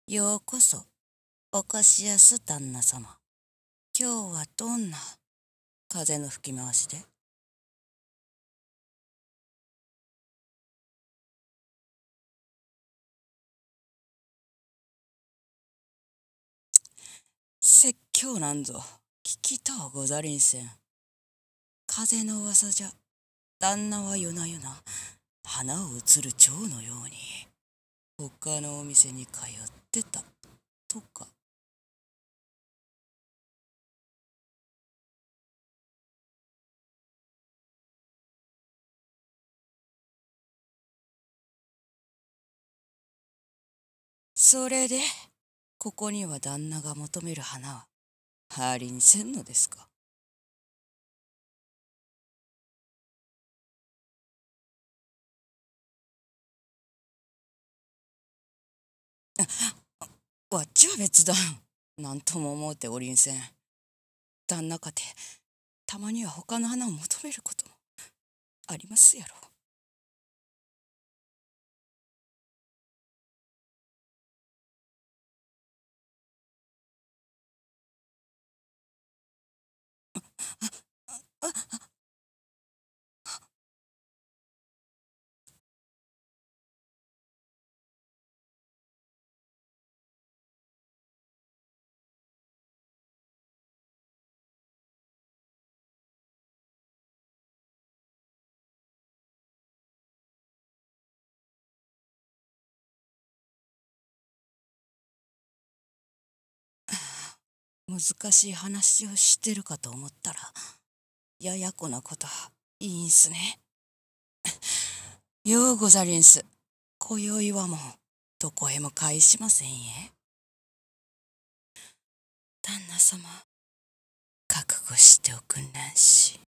ようこそ、おかしやす旦那様。今日はどんな風の吹き回しで？説教なんぞ聞きとうござりんせん。風の噂じゃ、旦那は夜な夜な花を移る蝶のように他のお店に通ってたとか。それでここには旦那が求める花はありんせんのですか？わっちは別段何とも思うておりんせん。旦那かてたまには他の花を求めることもありますやろ。難しい話をしてるかと思ったらややこなこといいんすね。ようござりんす。今宵はもうどこへも帰しませんえ。旦那様、覚悟しておくんなんし。